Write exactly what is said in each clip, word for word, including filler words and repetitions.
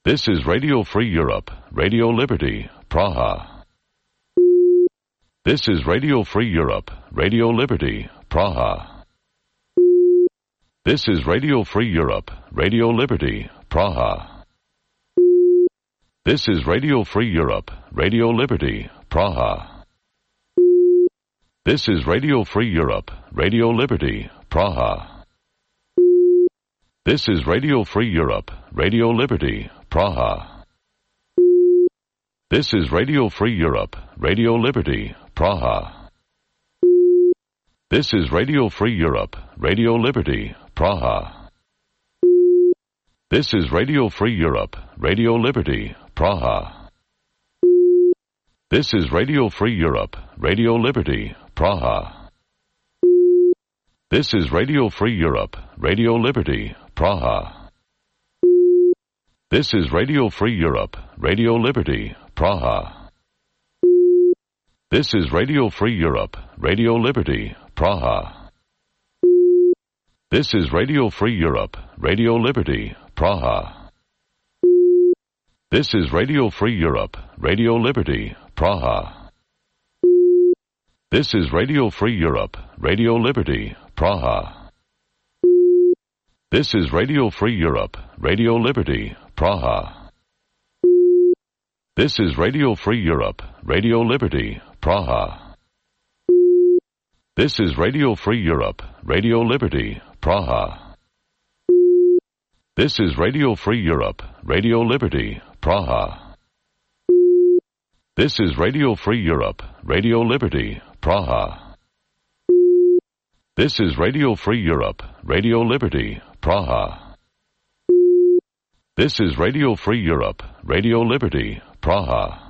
This is Radio Free Europe, Radio Liberty, Praha. This is Radio Free Europe, Radio Liberty, Praha. This is Radio Free Europe, Radio Liberty, Praha. This is Radio Free Europe, Radio Liberty, Praha. This is Radio Free Europe, Radio Liberty, Praha. This is Radio Free Europe, Radio Liberty, Praha. This is Radio Free Europe, Radio Liberty, Praha. This is Radio Free Europe, Radio Liberty, Praha. This is Radio Free Europe, Radio Liberty, Praha. This is Radio Free Europe, Radio Liberty, Praha. This is Radio Free Europe, Radio Liberty, Praha. This is Radio Free Europe, Radio Liberty, Praha. This is Radio Free Europe, Radio Liberty, Praha. This is Radio Free Europe, Radio Liberty, Praha. This is Radio Free Europe, Radio Liberty, Praha. This is Radio Free Europe, Radio Liberty, Praha. This is Radio Free Europe, Radio Liberty, Praha. This is Radio Free Europe, Radio Liberty, Praha. This is Radio Free Europe, Radio Liberty, Praha. This is Radio Free Europe, Radio Liberty, Praha. This is Radio Free Europe, Radio Liberty, Praha. This is Radio Free Europe, Radio Liberty, Praha. This is Radio Free Europe, Radio Liberty, Praha.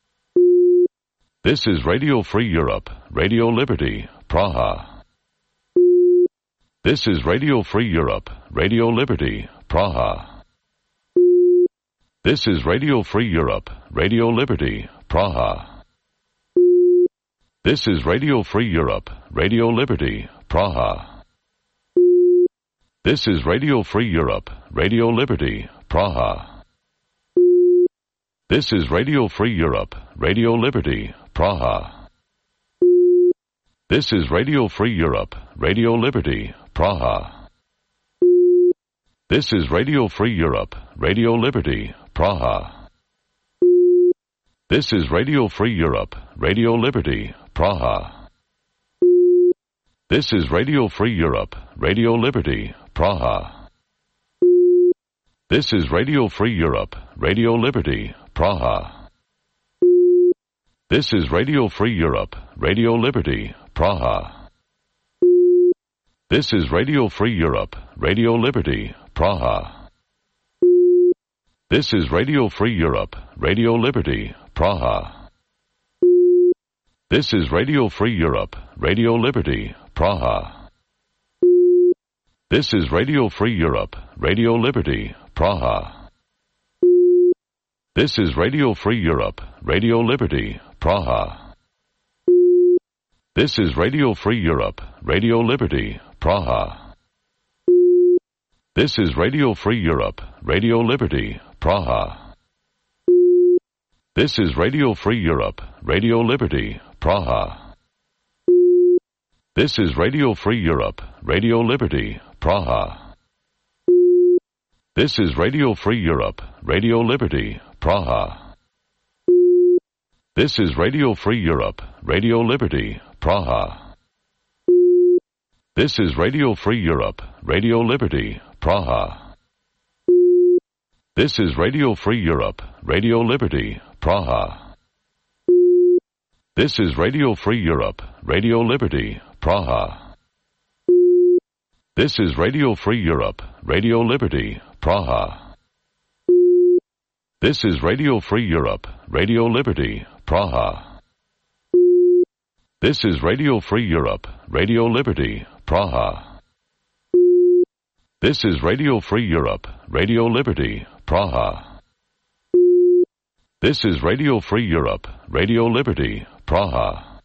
This is Radio Free Europe, Radio Liberty, Praha. This is Radio Free Europe, Radio Liberty, Praha. This is Radio Free Europe, Radio Liberty, Praha. This is Radio Free Europe, Radio Liberty, Praha. This is Radio Free Europe, Radio Liberty, Praha. This is Radio Free Europe, Radio Liberty, Praha. This is Radio Free Europe, Radio Liberty, Praha. This is Radio Free Europe, Radio Liberty, Praha. This is Radio Free Europe, Radio Liberty, Praha. This is Radio Free Europe, Radio Liberty, Praha. This is Radio Free Europe, Radio Liberty, Praha. This is Radio Free Europe, Radio Liberty, Praha. This is Radio Free Europe, Radio Liberty, Praha. This is Radio Free Europe, Radio Liberty, Praha. This is Radio Free Europe, Radio Liberty, Praha. This is Radio Free Europe, Radio Liberty, Praha. This is Radio Free Europe, Radio Liberty, Praha. This is Radio Free Europe, Radio Liberty, Praha. This is Radio Free Europe, Radio Liberty, Praha. This is Radio Free Europe, Radio Liberty, Praha. This is Radio Free Europe, Radio Liberty, Praha. This is Radio Free Europe, Radio Liberty, Praha. This is Radio Free Europe, Radio Liberty, Praha. This is Radio Free Europe, Radio Liberty, Praha. This is Radio Free Europe, Radio Liberty, Praha. This is Radio Free Europe, Radio Liberty, Praha. This is Radio Free Europe, Radio Liberty, Praha. This is Radio Free Europe, Radio Liberty, Praha. This is Radio Free Europe, Radio Liberty, Praha. This is Radio Free Europe, Radio Liberty, Praha. This is Radio Free Europe, Radio Liberty, Praha.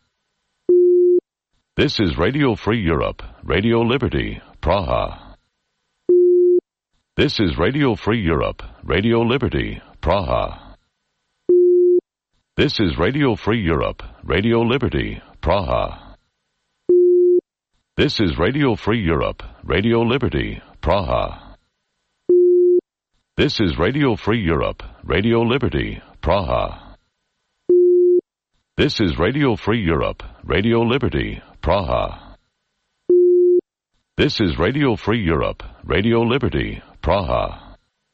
This is Radio Free Europe, Radio Liberty, Praha. This is Radio Free Europe, Radio Liberty, Praha. This is Radio Free Europe, Radio Liberty, Praha. This is Radio Free Europe, Radio Liberty, Praha. This is Radio Free Europe, Radio Liberty, Praha. This is Radio Free Europe, Radio Liberty, Praha. This is Radio Free Europe, Radio Liberty, Praha.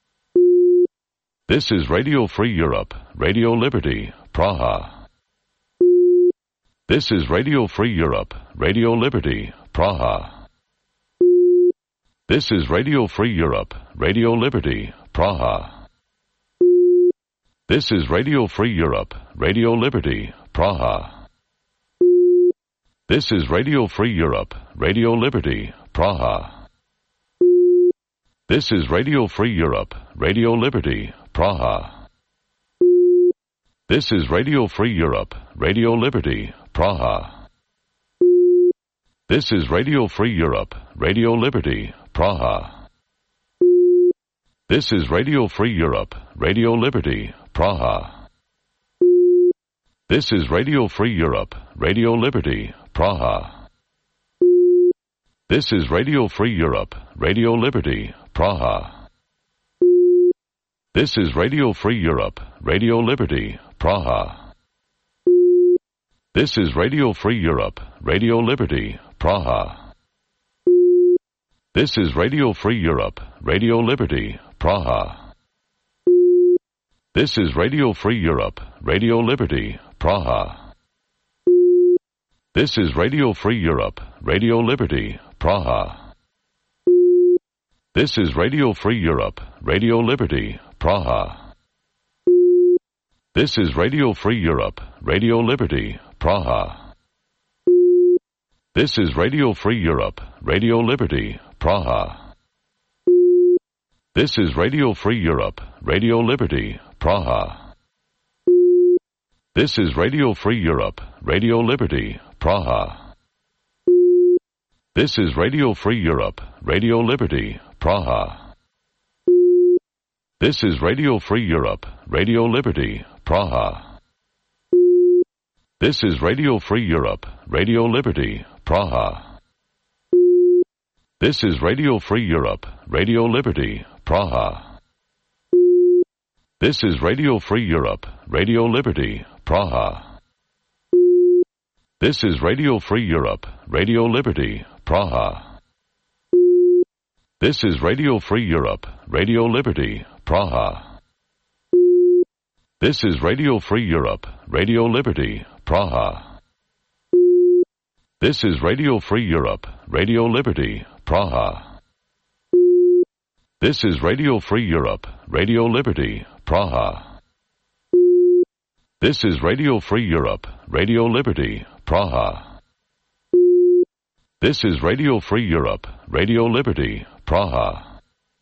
This is Radio Free Europe, Radio Liberty, Praha. This is Radio Free Europe, Radio Liberty, Praha. This is Radio Free Europe, Radio Liberty, Praha. This is Radio Free Europe, Radio Liberty, Praha. This is Radio Free Europe, Radio Liberty, Praha. This is Radio Free Europe, Radio Liberty, Praha. This is Radio Free Europe, Radio Liberty, Praha. This is Radio Free Europe, Radio Liberty, Praha. This is Radio Free Europe, Radio Liberty, Praha. This is Radio Free Europe, Radio Liberty, Praha. This is Radio Free Europe, Radio Liberty, Praha. This is Radio Free Europe, Radio Liberty, Praha. This is Radio Free Europe, Radio Liberty, Praha. This is Radio Free Europe, Radio Liberty, Praha. This is Radio Free Europe, Radio Liberty, Praha. This is Radio Free Europe, Radio Liberty, Praha. This is Radio Free Europe, Radio Liberty, Praha. This is Radio Free Europe, Radio Liberty, Praha. This is Radio Free Europe, Radio Liberty, Praha. This is Radio Free Europe, Radio Liberty, Praha. This is Radio Free Europe, Radio Liberty, Praha. This is Radio Free Europe, Radio Liberty, Praha. This is Radio Free Europe, Radio Liberty, Praha. This is Radio Free Europe, Radio Liberty, Praha. This is Radio Free Europe, Radio Liberty, Praha. This is Radio Free Europe, Radio Liberty, Praha. This is Radio Free Europe, Radio Liberty, Praha. This is Radio Free Europe, Radio Liberty, Praha. This is Radio Free Europe, Radio Liberty, Praha. This is Radio Free Europe, Radio Liberty, Praha. This is Radio Free Europe, Radio Liberty, Praha. This is Radio Free Europe, Radio Liberty, Praha. This is Radio Free Europe, Radio Liberty, Praha.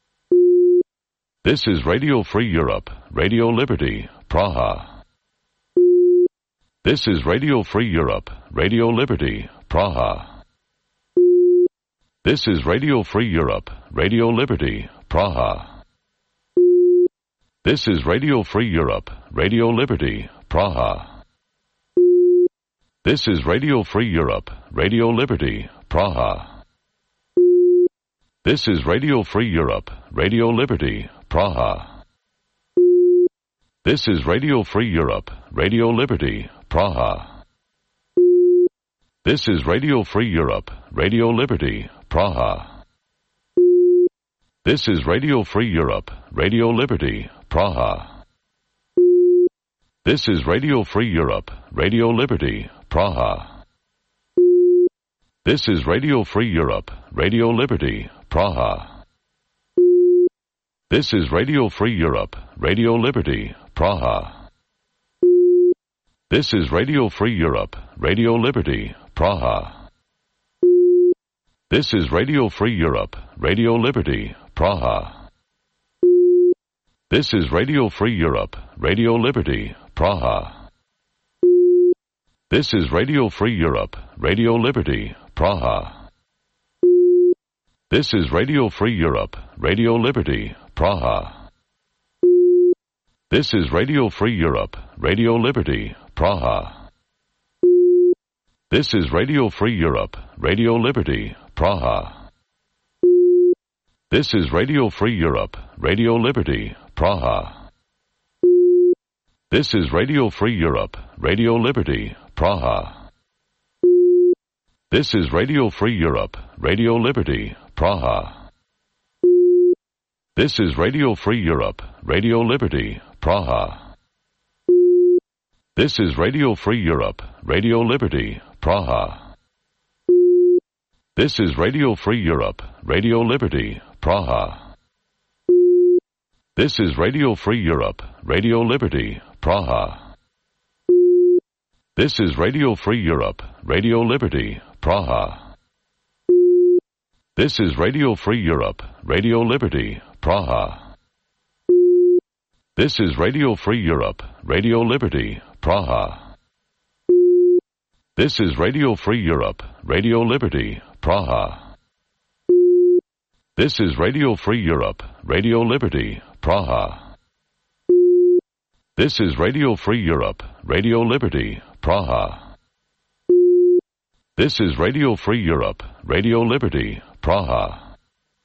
This is Radio Free Europe, Radio Liberty, Praha. This is Radio Free Europe, Radio Liberty, Praha. This is Radio Free Europe, Radio Liberty, Praha. This is Radio Free Europe, Radio Liberty, Praha. This is Radio Free Europe, Radio Liberty, Praha. This is Radio Free Europe, Radio Liberty, Praha. This is Radio Free Europe, Radio Liberty, Praha. This is Radio Free Europe, Radio Liberty, Praha. This is Radio Free Europe, Radio Liberty, Praha. This is Radio Free Europe, Radio Liberty, Praha. This is Radio Free Europe, Radio Liberty, Praha. This is Radio Free Europe, Radio Liberty, Praha. This is Radio Free Europe, Radio Liberty, Praha. This is Radio Free Europe, Radio Liberty, Praha. This is Radio Free Europe, Radio Liberty, Praha. This is Radio Free Europe, Radio Liberty, Praha. This is Radio Free Europe, Radio Liberty, Praha. This is Radio Free Europe, Radio Liberty, Praha. This is Radio Free Europe, Radio Liberty, Praha. This is Radio Free Europe, Radio Liberty, Praha. This is Radio Free Europe, Radio Liberty, Praha. This is Radio Free Europe, Radio Liberty, Praha. This is Radio Free Europe, Radio Liberty, Praha. This is Radio Free Europe, Radio Liberty, Praha. This is Radio Free Europe, Radio Liberty, Praha. This is Radio Free Europe, Radio Liberty, Praha. This is Radio Free Europe, Radio Liberty, Praha. This is Radio Free Europe, Radio Liberty, Praha. This is Radio Free Europe, Radio Liberty, Praha. This is Radio Free Europe, Radio Liberty, Praha. This is Radio Free Europe, Radio Liberty, Praha. This is Radio Free Europe, Radio Liberty, Praha. This is Radio Free Europe, Radio Liberty, Praha.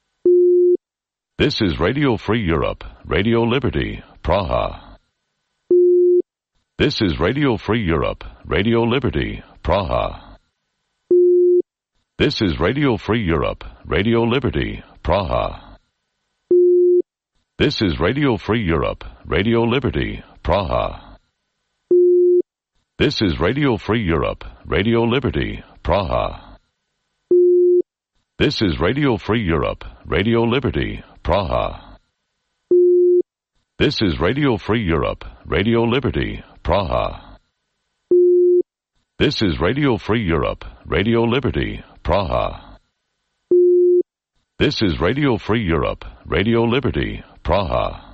This is Radio Free Europe, Radio Liberty, Praha. This is Radio Free Europe, Radio Liberty, Praha. This is Radio Free Europe, Radio Liberty, Praha. This is Radio Free Europe, Radio Liberty, Praha. This is Radio Free Europe, Radio Liberty, Praha. This is Radio Free Europe, Radio Liberty, Praha. This is Radio Free Europe, Radio Liberty, Praha. This is Radio Free Europe, Radio Liberty, Praha. This is Radio Free Europe, Radio Liberty, Praha.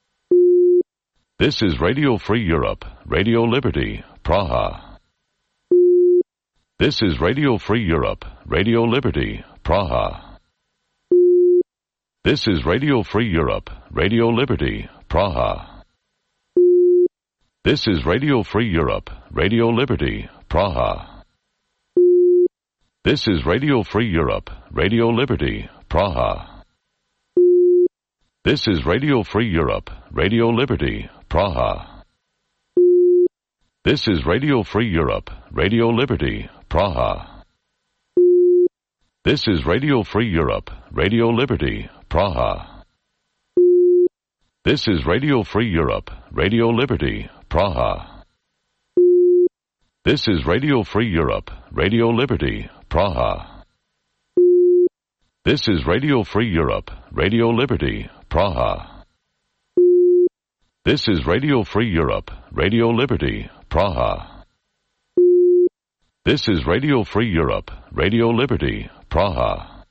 This is Radio Free Europe, Radio Liberty, Praha. This is Radio Free Europe, Radio Liberty, Praha. This is Radio Free Europe, Radio Liberty, Praha. This is Radio Free Europe, Radio Liberty, Praha. This is Radio Free Europe, Radio Liberty, Praha. This is Radio Free Europe, Radio Liberty, Praha. This is Radio Free Europe, Radio Liberty, Praha. This is Radio Free Europe, Radio Liberty, Praha. This is Radio Free Europe, Radio Liberty, Praha. This is Radio Free Europe, Radio Liberty, Praha. This is Radio Free Europe, Radio Liberty, Praha. This is Radio Free Europe, Radio Liberty, Praha. This is Radio Free Europe, Radio Liberty, Praha.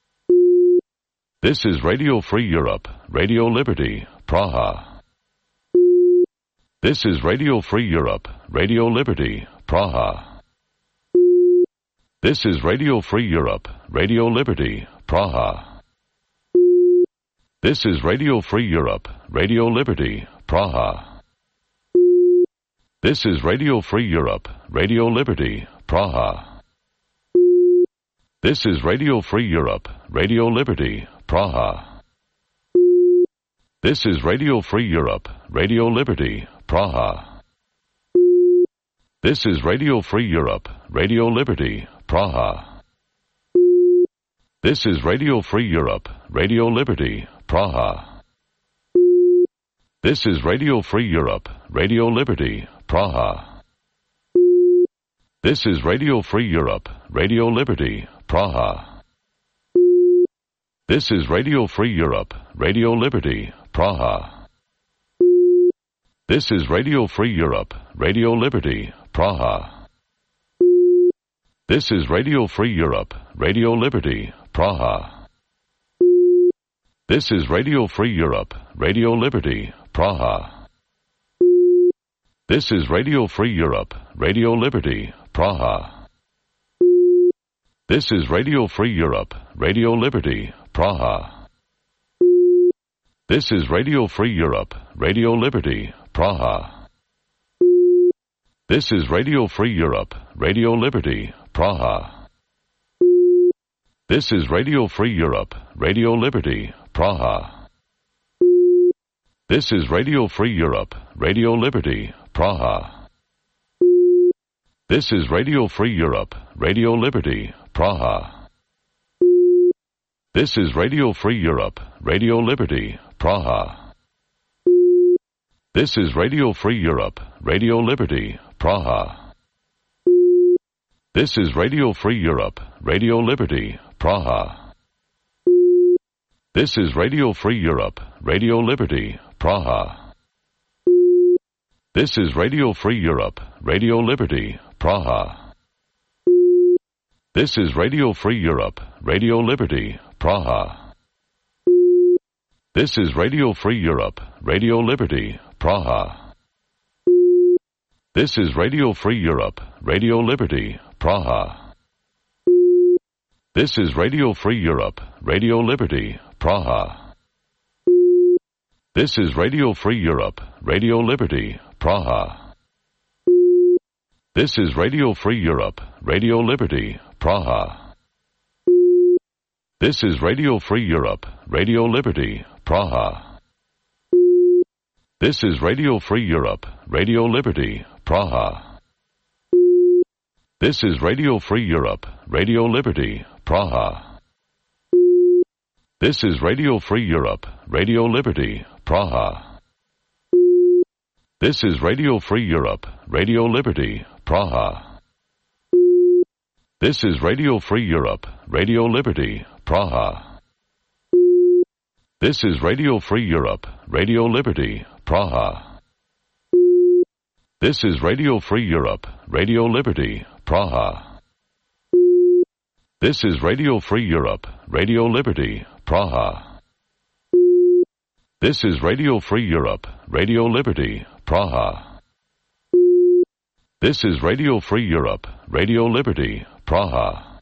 This is Radio Free Europe, Radio Liberty, Praha. This is Radio Free Europe, Radio Liberty, Praha. This is Radio Free Europe, Radio Liberty, Praha. This is Radio Free Europe, Radio Liberty, Praha. This is Radio Free Europe, Radio Liberty, Praha. This is Radio Free Europe, Radio Liberty, Praha. This is Radio Free Europe, Radio Liberty, Praha. This is Radio Free Europe, Radio Liberty, Praha. This is Radio Free Europe, Radio Liberty, Praha. This is Radio Free Europe, Radio Liberty, Praha. This is Radio Free Europe, Radio Liberty, Praha. This is Radio Free Europe, Radio Liberty, Praha. This is Radio Free Europe, Radio Liberty, Praha. This is Radio Free Europe, Radio Liberty, Praha. This is Radio Free Europe, Radio Liberty, Praha. This is Radio Free Europe, Radio Liberty, Praha. This is Radio Free Europe, Radio Liberty, Praha. This is Radio Free Europe, Radio Liberty, Praha. This is Radio Free Europe, Radio Liberty, Praha. This is Radio Free Europe, Radio Liberty, Praha. This is Radio Free Europe, Radio Liberty, Praha. This is Radio Free Europe, Radio Liberty, Praha. This is Radio Free Europe, Radio Liberty, Praha. This is Radio Free Europe, Radio Liberty, Praha. This is Radio Free Europe, Radio Liberty, Praha. This is Radio Free Europe, Radio Liberty, Praha. This is Radio Free Europe, Radio Liberty, Praha. This is Radio Free Europe, Radio Liberty, Praha. This is Radio Free Europe, Radio Liberty, Praha. This is Radio Free Europe, Radio Liberty, Praha. This is Radio Free Europe, Radio Liberty, Praha. This is Radio Free Europe, Radio Liberty, Praha. This is Radio Free Europe, Radio Liberty, Praha. This is Radio Free Europe, Radio Liberty, Praha. This is Radio Free Europe, Radio Liberty, Praha. This is Radio Free Europe, Radio Liberty, Praha. This is Radio Free Europe, Radio Liberty, Praha. This is Radio Free Europe, Radio Liberty, Praha. This is Radio Free Europe, Radio Liberty, Praha. This is Radio Free Europe, Radio Liberty, Praha. This is Radio Free Europe, Radio Liberty, Praha. This is Radio Free Europe, Radio Liberty, Praha. This is Radio Free Europe, Radio Liberty, Praha. This is Radio Free Europe, Radio Liberty, Praha.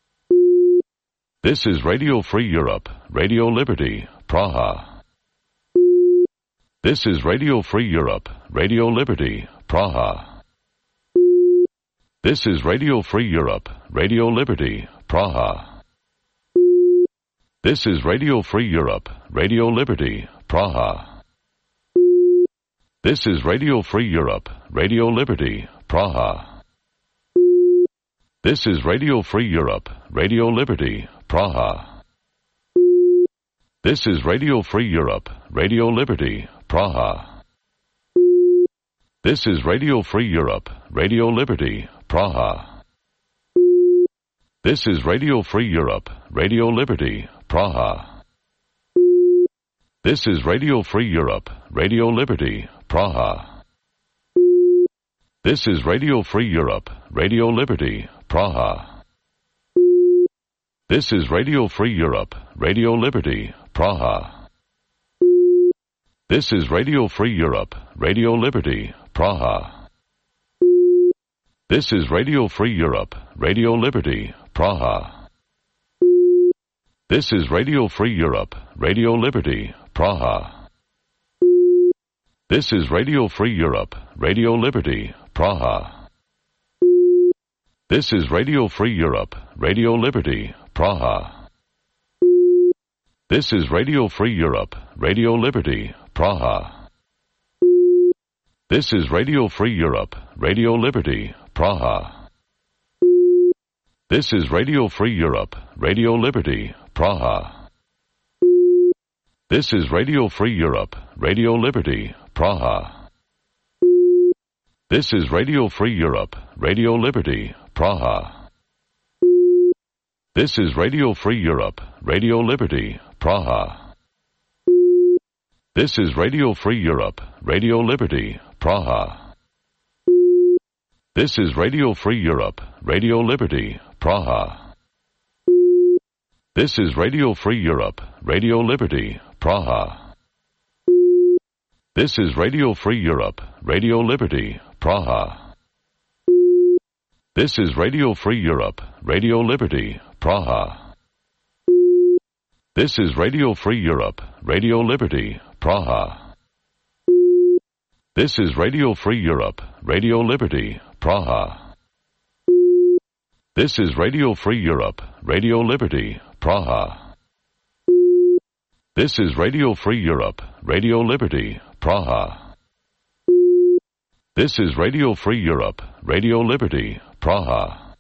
This is Radio Free Europe, Radio Liberty, Praha. This is Radio Free Europe, Radio Liberty, Praha. This is Radio Free Europe, Radio Liberty, Praha. This is Radio Free Europe, Radio Liberty, Praha. This is Radio Free Europe, Radio Liberty, Praha. This is Radio Free Europe, Radio Liberty, Praha. This is Radio Free Europe, Radio Liberty, Praha. This is Radio Free Europe, Radio Liberty, Praha. This is Radio Free Europe, Radio Liberty, Praha. This is Radio Free Europe, Radio Liberty, Praha. This is Radio Free Europe, Radio Liberty, Praha. This is Radio Free Europe, Radio Liberty, Praha. This is Radio Free Europe, Radio Liberty, Praha. This is Radio Free Europe, Radio Liberty, Praha. This is Radio Free Europe, Radio Liberty, Praha. This is Radio Free Europe, Radio Liberty, Praha. This is Radio Free Europe, Radio Liberty, Praha. This is Radio Free Europe, Radio Liberty, Praha. This is Radio Free Europe, Radio Liberty, Praha. This is Radio Free Europe, Radio Liberty, Praha. This is Radio Free Europe, Radio Liberty, Praha. This is Radio Free Europe, Radio Liberty, Praha. This is Radio Free Europe, Radio Liberty, Praha. This is Radio Free Europe, Radio Liberty, Praha. This is Radio Free Europe, Radio Liberty, Praha. This is Radio Free Europe, Radio Liberty, Praha. This is Radio Free Europe, Radio Liberty, Praha. This is Radio Free Europe, Radio Liberty, Praha. This is Radio Free Europe, Radio Liberty, Praha. This is Radio Free Europe, Radio Liberty, Praha. This is Radio Free Europe, Radio Liberty, Praha. This is Radio Free Europe, Radio Liberty, Praha. This is Radio Free Europe, Radio Liberty, Praha.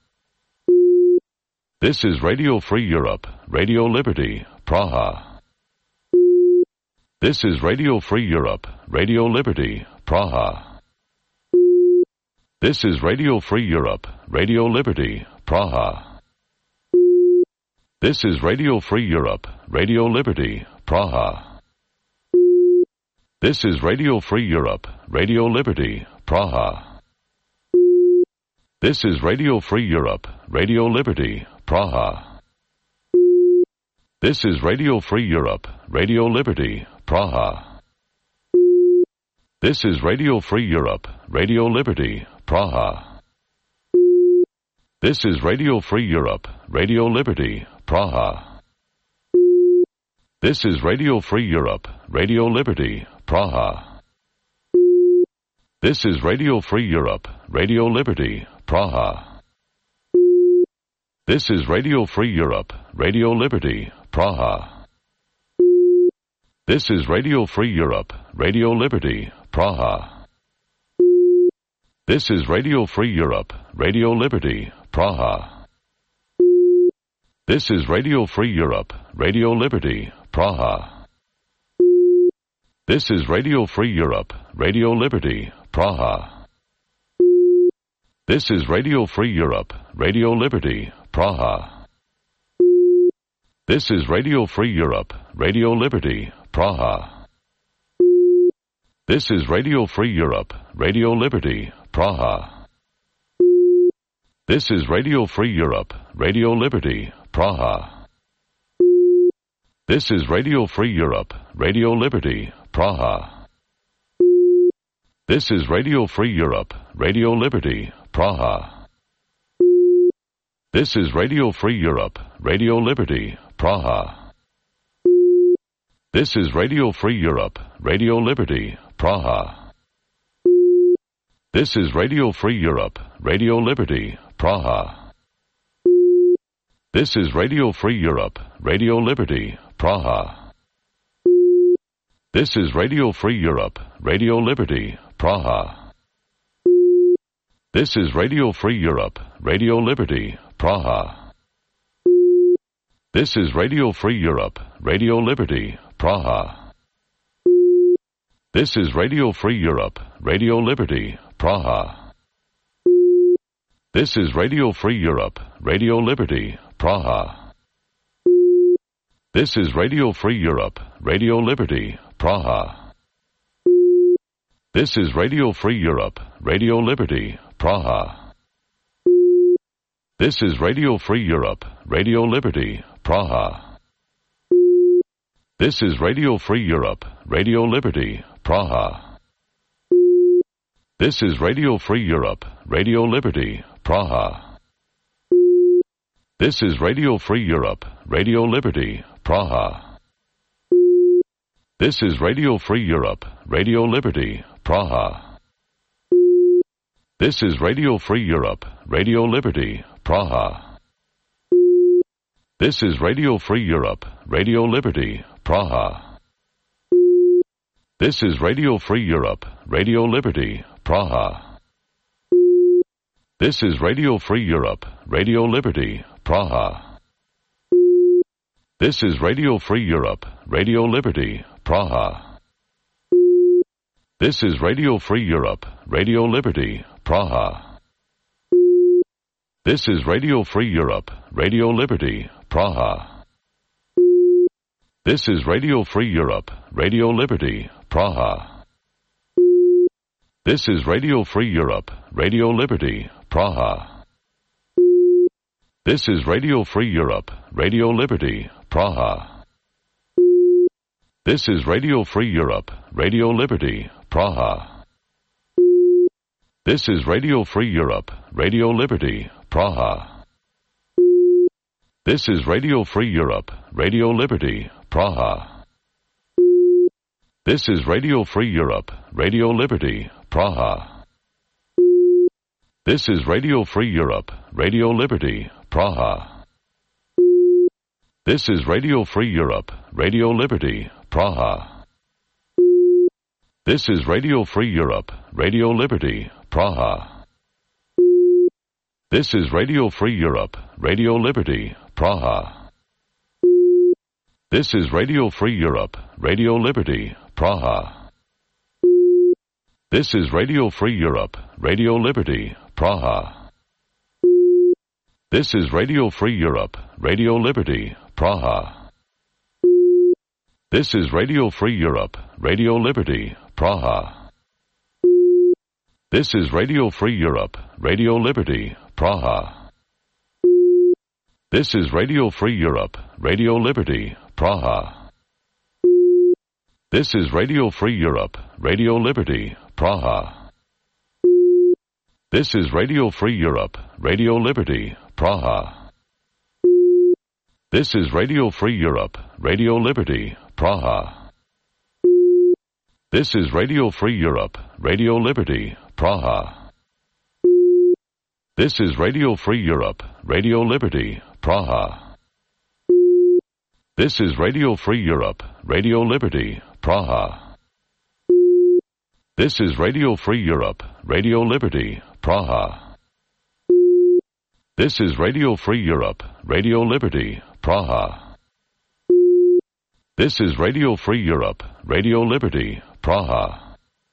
This is Radio Free Europe, Radio Liberty, Praha. This is Radio Free Europe, Radio Liberty, Praha. This is Radio Free Europe, Radio Liberty, Praha. This is Radio Free Europe, Radio Liberty, Praha. This is Radio Free Europe, Radio Liberty, Praha. This is Radio Free Europe, Radio Liberty, Praha. This is Radio Free Europe, Radio Liberty, Praha. This is Radio Free Europe, Radio Liberty, Praha. This is Radio Free Europe, Radio Liberty, Praha. This is Radio Free Europe, Radio Liberty, Praha. This is Radio Free Europe, Radio Liberty, Praha. This is Radio Free Europe, Radio Liberty, Praha. This is Radio Free Europe, Radio Liberty, Praha. This is Radio Free Europe, Radio Liberty, Praha. This is Radio Free Europe, Radio Liberty, Praha. This is Radio Free Europe, Radio Liberty, Praha. This is Radio Free Europe, Radio Liberty, Praha. This is Radio Free Europe, Radio Liberty, Praha. This is Radio Free Europe, Radio Liberty, Praha. This is Radio Free Europe, Radio Liberty, Praha. This is Radio Free Europe, Radio Liberty, Praha. This is Radio Free Europe, Radio Liberty, Praha. This is Radio Free Europe, Radio Liberty, Praha. This is Radio Free Europe, Radio Liberty, Praha. This is Radio Free Europe, Radio Liberty, Praha. This is Radio Free Europe, Radio Liberty, Praha. This is Radio Free Europe, Radio Liberty, Praha. This is Radio Free Europe, Radio Liberty, Praha. This is Radio Free Europe, Radio Liberty, Praha. This is Radio Free Europe, Radio Liberty, Praha. This is Radio Free Europe, Radio Liberty, Praha. This is Radio Free Europe, Radio Liberty, Praha. This is Radio Free Europe, Radio Liberty, Praha. This is Radio Free Europe, Radio Liberty, Praha. This is Radio Free Europe, Radio Liberty, Praha. This is Radio Free Europe, Radio Liberty, Praha. This is Radio Free Europe, Radio Liberty, Praha. This is Radio Free Europe, Radio Liberty, Praha. This is Radio Free Europe, Radio Liberty, Praha. This is Radio Free Europe, Radio Liberty, Praha. This is Radio Free Europe, Radio Liberty, Praha. This is Radio Free Europe, Radio Liberty, Praha. This is Radio Free Europe, Radio Liberty, Praha. This is Radio Free Europe, Radio Liberty, Praha. This is Radio Free Europe, Radio Liberty, Praha. This is Radio Free Europe, Radio Liberty, Praha. This is Radio Free Europe, Radio Liberty, Praha. This is Radio Free Europe, Radio Liberty, Praha. This is Radio Free Europe, Radio Liberty, Praha. This is Radio Free Europe, Radio Liberty, Praha. This is Radio Free Europe, Radio Liberty, Praha. This is Radio Free Europe, Radio Liberty, Praha. This is Radio Free Europe, Radio Liberty, Praha. This is Radio Free Europe, Radio Liberty, Praha. This is Radio Free Europe, Radio Liberty, Praha. This is Radio Free Europe, Radio Liberty, Praha. This is Radio Free Europe, Radio Liberty, Praha. This is Radio Free Europe, Radio Liberty, Praha. This is Radio Free Europe, Radio Liberty, Praha. This is Radio Free Europe, Radio Liberty, Praha. This is Radio Free Europe, Radio Liberty, Praha. This is Radio Free Europe, Radio Liberty, Praha. This is Radio Free Europe, Radio Liberty, Praha. This is Radio Free Europe, Radio Liberty, Praha. This is Radio Free Europe, Radio Liberty, Praha. This is Radio Free Europe, Radio Liberty, Praha. This is Radio Free Europe, Radio Liberty, Praha. This is Radio Free Europe, Radio Liberty, Praha. This is Radio Free Europe, Radio Liberty, Praha. This is Radio Free Europe, Radio Liberty, Praha. This is Radio Free Europe, Radio Liberty, Praha.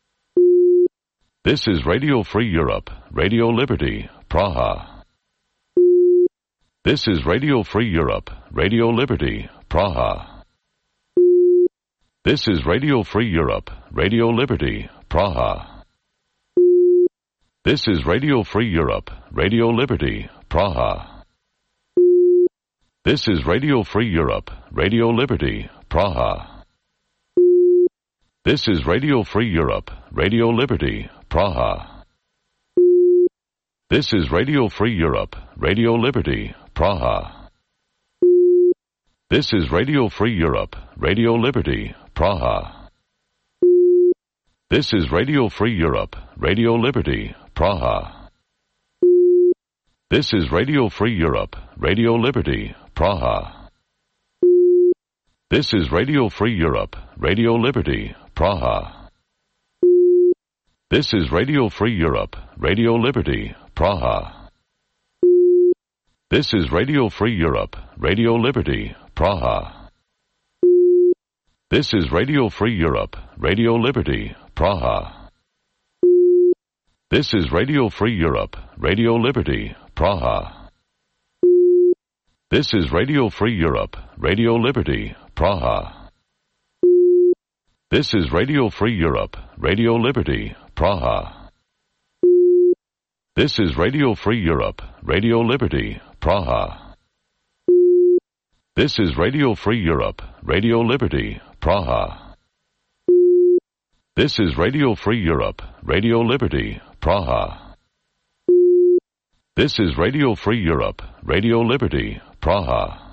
This is Radio Free Europe, Radio Liberty, Praha. This is Radio Free Europe, Radio Liberty, Praha. This is Radio Free Europe, Radio Liberty, Praha. This is Radio Free Europe, Radio Liberty, Praha. This is Radio Free Europe, Radio Liberty, Praha. This is Radio Free Europe, Radio Liberty, Praha. This is Radio Free Europe, Radio Liberty, Praha. This is Radio Free Europe, Radio Liberty, Praha. This is Radio Free Europe, Radio Liberty, Praha. This is Radio Free Europe, Radio Liberty, Praha. This is Radio Free Europe, Radio Liberty, Praha. This is Radio Free Europe, Radio Liberty, Praha. This is Radio Free Europe, Radio Liberty, Praha. This is Radio Free Europe, Radio Liberty, Praha. This is Radio Free Europe, Radio Liberty, Praha. This is Radio Free Europe, Radio Liberty, Praha. This is Radio Free Europe, Radio Liberty, Praha. This is Radio Free Europe, Radio Liberty, Praha. This is Radio Free Europe, Radio Liberty, Praha. This is Radio Free Europe, Radio Liberty, Praha. This is Radio Free Europe, Radio Liberty, Praha.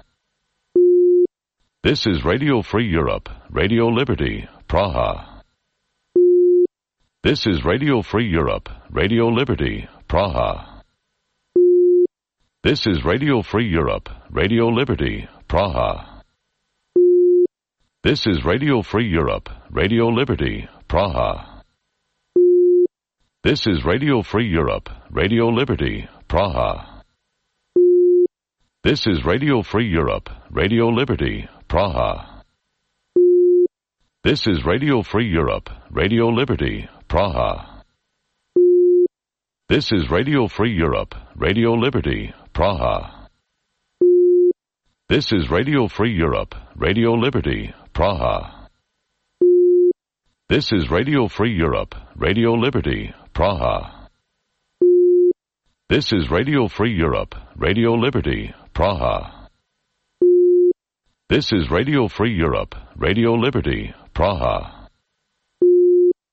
This is Radio Free Europe, Radio Liberty, Praha. This is Radio Free Europe, Radio Liberty, Praha. This is Radio Free Europe, Radio Liberty, Praha. This is Radio Free Europe, Radio Liberty, Praha. This is Radio Free Europe, Radio Liberty, Praha. This is Radio Free Europe, Radio Liberty, Praha. This is Radio Free Europe, Radio Liberty, Praha. This is Radio Free Europe, Radio Liberty, Praha. This is Radio Free Europe, Radio Liberty, Praha. This is Radio Free Europe, Radio Liberty, Praha. This is Radio Free Europe, Radio Liberty, Praha. This is Radio Free Europe, Radio Liberty, Praha.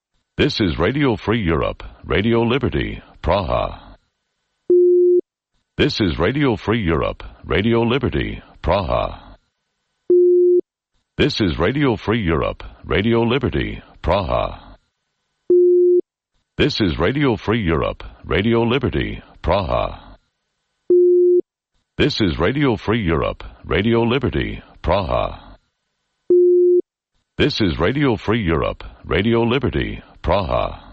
This is Radio Free Europe, Radio Liberty, Praha. This is Radio Free Europe, Radio Liberty, Praha. This is Radio Free Europe, Radio Liberty, Praha. This is Radio Free Europe, Radio Liberty, Praha. This is Radio Free Europe, Radio Liberty, Praha. This is Radio Free Europe, Radio Liberty, Praha.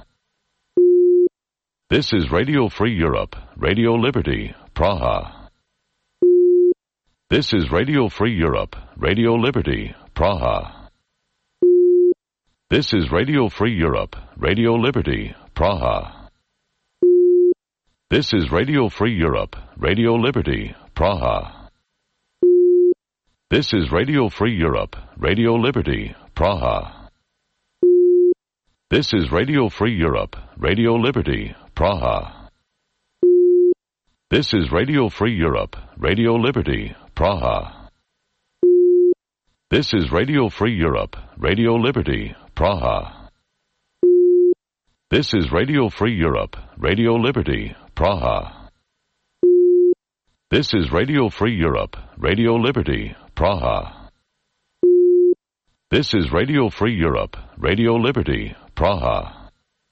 This is Radio Free Europe, Radio Liberty, Praha. This is Radio Free Europe, Radio Liberty, Praha. This is Radio Free Europe, Radio Liberty, Praha. This is Radio Free Europe, Radio Liberty, Praha. This is Radio Free Europe, Radio Liberty, Praha. This is Radio Free Europe, Radio Liberty, Praha. This is Radio Free Europe, Radio Liberty, Praha. This is Radio Free Europe, Radio Liberty, Praha. This is Radio Free Europe, Radio Liberty, Praha. This is Radio Free Europe, Radio Liberty, Praha. This is Radio Free Europe, Radio Liberty, Praha.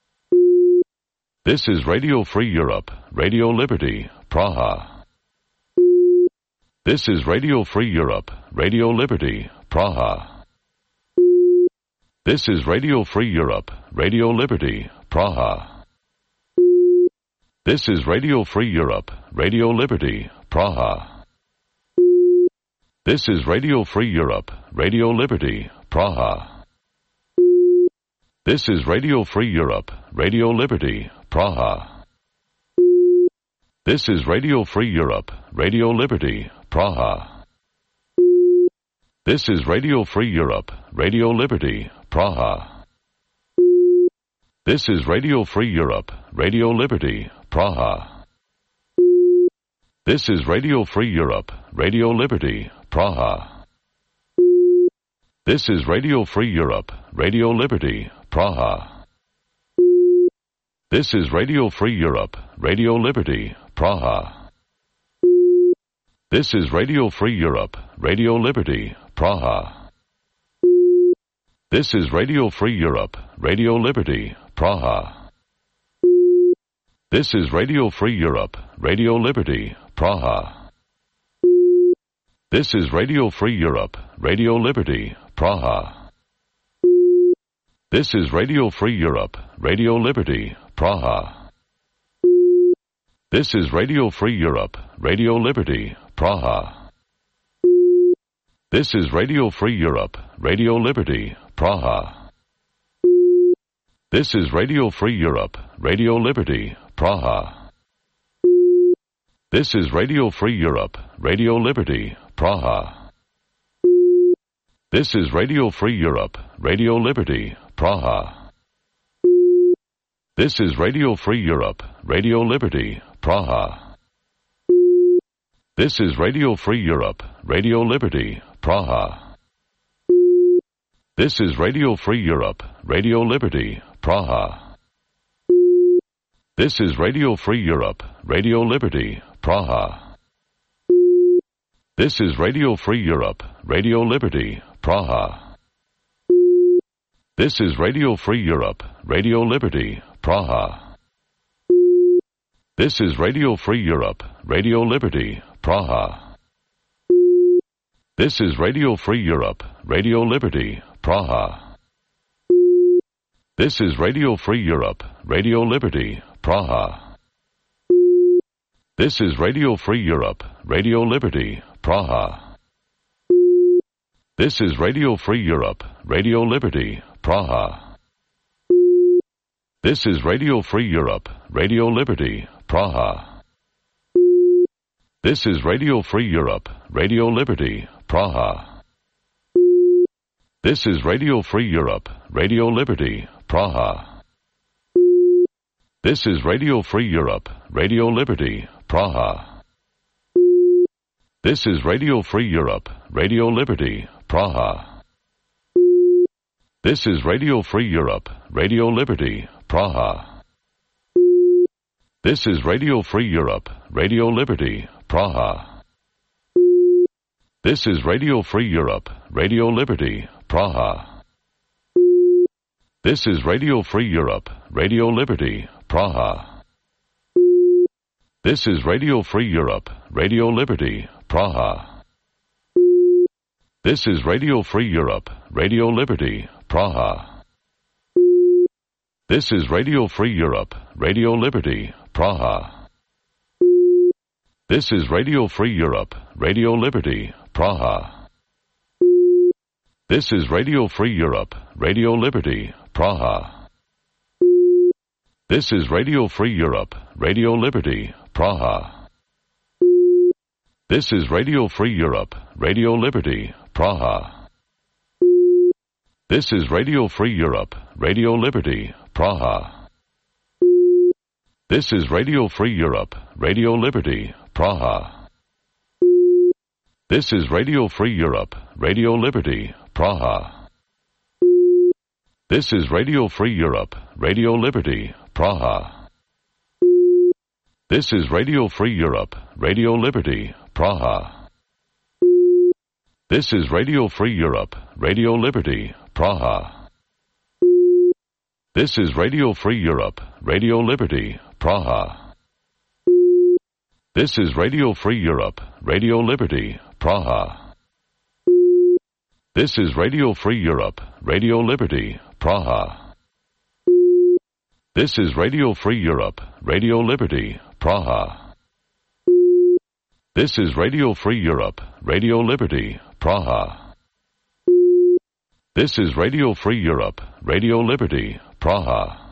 This is Radio Free Europe, Radio Liberty, Praha. This is Radio Free Europe, Radio Liberty, Praha. This is Radio Free Europe, Radio Liberty, Praha. This is Radio Free Europe, Radio Liberty, Praha. This is Radio Free Europe, Radio Liberty, Praha. This is Radio Free Europe, Radio Liberty, Praha. This is Radio Free Europe, Radio Liberty, Praha. This is Radio Free Europe, Radio Liberty, Praha. This is Radio Free Europe, Radio Liberty, Praha. This is Radio Free Europe, Radio Liberty, Praha. This is Radio Free Europe, Radio Liberty, Praha. This is Radio Free Europe, Radio Liberty, Praha. This is Radio Free Europe, Radio Liberty, Praha. This is Radio Free Europe, Radio Liberty, Praha. This is Radio Free Europe, Radio Liberty, Praha. This is Radio Free Europe, Radio Liberty, Praha. This is Radio Free Europe, Radio Liberty, Praha. This is Radio Free Europe, Radio Liberty, Praha. This is Radio Free Europe, Radio Liberty, Praha. This is Radio Free Europe, Radio Liberty, Praha. This is Radio Free Europe, Radio Liberty, Praha. This is Radio Free Europe, Radio Liberty, Praha. This is Radio Free Europe, Radio Liberty, Praha. This is Radio Free Europe, Radio Liberty, Praha. This is Radio Free Europe, Radio Liberty, Praha. This is Radio Free Europe, Radio Liberty, Praha. This is Radio Free Europe, Radio Liberty, Praha. This is Radio Free Europe, Radio Liberty, Praha. This is Radio Free Europe, Radio Liberty, Praha. This is Radio Free Europe, Radio Liberty, Praha. This is Radio Free Europe, Radio Liberty, Praha. This is Radio Free Europe, Radio Liberty, Praha. This is Radio Free Europe, Radio Liberty, Praha. This is Radio Free Europe, Radio Liberty, Praha. This is Radio Free Europe, Radio Liberty, Praha. This is Radio Free Europe, Radio Liberty, Praha. This is Radio Free Europe, Radio Liberty, Praha. This is Radio Free Europe, Radio Liberty, Praha. This is Radio Free Europe, Radio Liberty, Praha. This is Radio Free Europe, Radio Liberty, Praha. This is Radio Free Europe, Radio Liberty, Praha. This is Radio Free Europe, Radio Liberty, Praha. This is Radio Free Europe, Radio Liberty, Praha. This is Radio Free Europe, Radio Liberty, Praha. This is Radio Free Europe, Radio Liberty, Praha. This is Radio Free Europe, Radio Liberty, Praha. This is Radio Free Europe, Radio Liberty, Praha. This is Radio Free Europe, Radio Liberty, Praha. This is Radio Free Europe, Radio Liberty, Praha. This is Radio Free Europe, Radio Liberty, Praha. This is Radio Free Europe, Radio Liberty, Praha. This is Radio Free Europe, Radio Liberty, Praha. This is Radio Free Europe, Radio Liberty, Praha. This is Radio Free Europe, Radio Liberty, Praha. This is Radio Free Europe, Radio Liberty, Praha. This is Radio Free Europe, Radio Liberty, Praha. This is Radio Free Europe, Radio Liberty, Praha. This is Radio Free Europe, Radio Liberty, Praha. This is Radio Free Europe, Radio Liberty, Praha. This is Radio Free Europe, Radio Liberty, Praha. This is Radio Free Europe, Radio Liberty, Praha.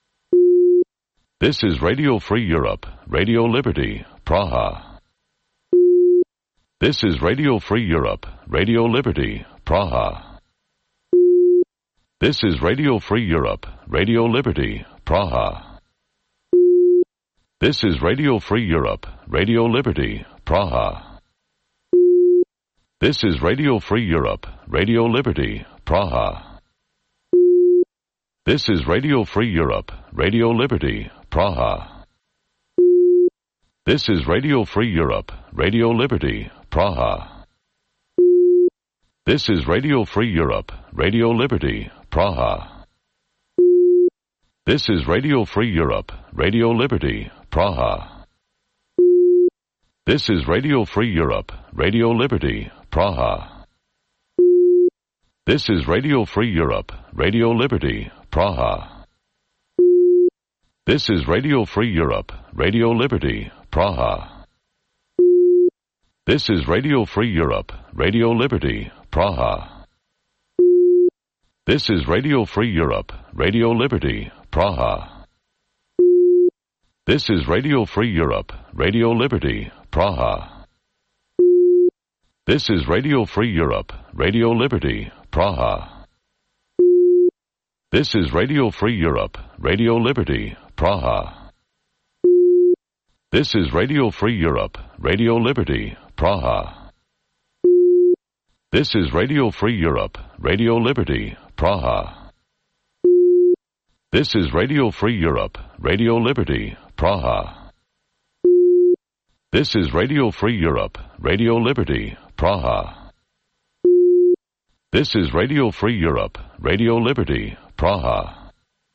This is Radio Free Europe, Radio Liberty, Praha. This is Radio Free Europe, Radio Liberty, Praha. This is Radio Free Europe, Radio Liberty, Praha. This is Radio Free Europe, Radio Liberty, Praha. This is Radio Free Europe, Radio Liberty, Praha. This is Radio Free Europe, Radio Liberty, Praha. This is Radio Free Europe, Radio Liberty, Praha. This is Radio Free Europe, Radio Liberty, Praha. This is Radio Free Europe, Radio Liberty, Praha. This is Radio Free Europe, Radio Liberty, Praha. This is Radio Free Europe, Radio Liberty, Praha. This is Radio Free Europe, Radio Liberty, Praha. This is Radio Free Europe, Radio Liberty, Praha. This is Radio Free Europe, Radio Liberty, Praha. This is Radio Free Europe, Radio Liberty, Praha. This is Radio Free Europe, Radio Liberty, Praha. This is Radio Free Europe, Radio Liberty, Praha. This is Radio Free Europe, Radio Liberty, Praha. This is Radio Free Europe, Radio Liberty, Praha. This is Radio Free Europe, Radio Liberty, Praha. This is Radio Free Europe, Radio Liberty, Praha. This is Radio Free Europe, Radio Liberty, Praha.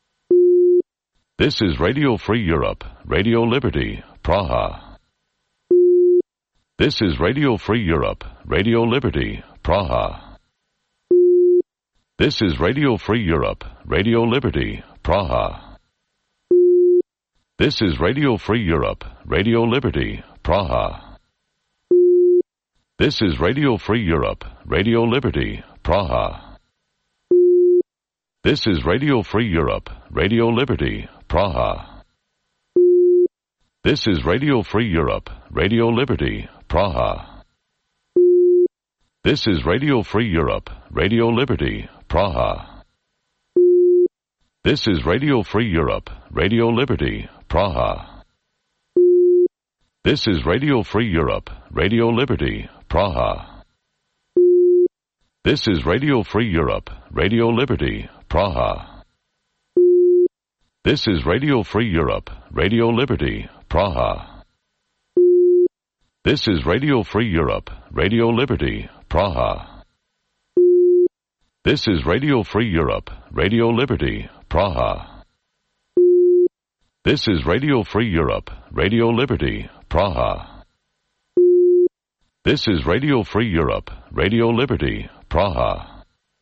This is Radio Free Europe, Radio Liberty, Praha. This is Radio Free Europe, Radio Liberty, Praha. This is Radio Free Europe, Radio Liberty, Praha. This is Radio Free Europe, Radio Liberty, Praha. This is Radio Free Europe, Radio Liberty, Praha. This is Radio Free Europe, Radio Liberty, Praha. This is Radio Free Europe, Radio Liberty, Praha. This is Radio Free Europe, Radio Liberty, Praha. This is Radio Free Europe, Radio Liberty, Praha. This is Radio Free Europe, Radio Liberty, Praha. This is Radio Free Europe, Radio Liberty, Praha. This is Radio Free Europe, Radio Liberty, Praha. This is Radio Free Europe, Radio Liberty, Praha. This is Radio Free Europe, Radio Liberty, Praha. This is Radio Free Europe, Radio Liberty, Praha. This is Radio Free Europe, Radio Liberty, Praha.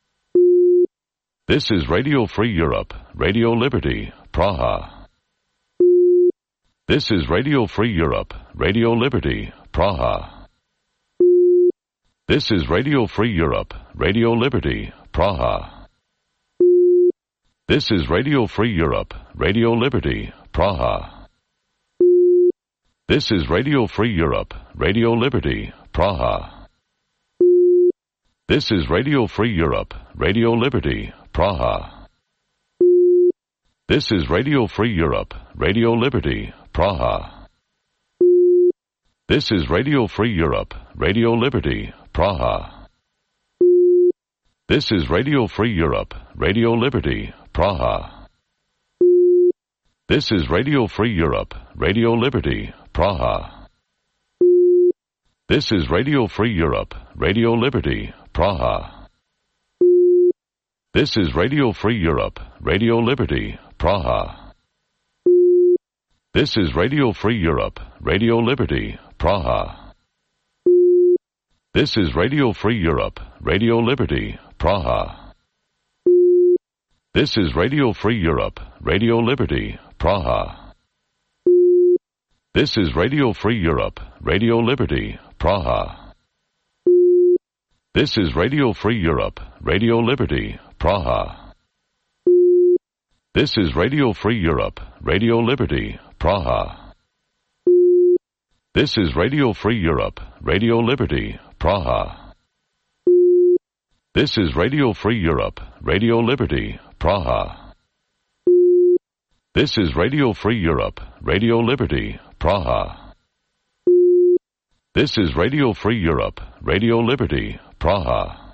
This is Radio Free Europe, Radio Liberty, Praha. This is Radio Free Europe, Radio Liberty, Praha. This is Radio Free Europe, Radio Liberty, Praha. This is Radio Free Europe, Radio Liberty, Praha. This is Radio Free Europe, Radio Liberty, Praha. This is Radio Free Europe, Radio Liberty, Praha. This is Radio Free Europe, Radio Liberty, Praha. This is Radio Free Europe, Radio Liberty, Praha. This is Radio Free Europe, Radio Liberty, Praha. This is Radio Free Europe, Radio Liberty, Praha. This is Radio Free Europe, Radio Liberty, Praha. This is Radio Free Europe, Radio Liberty, Praha. This is Radio Free Europe, Radio Liberty, Praha. This is Radio Free Europe, Radio Liberty, Praha. This is Radio Free Europe, Radio Liberty, Praha. This is Radio Free Europe, Radio Liberty, Praha. This is Radio Free Europe, Radio Liberty, Praha. This is Radio Free Europe, Radio Liberty, Praha. This is Radio Free Europe, Radio Liberty, Praha. This is Radio Free Europe, Radio Liberty, Praha. This is Radio Free Europe, Radio Liberty, Praha. This is Radio Free Europe, Radio Liberty, Praha.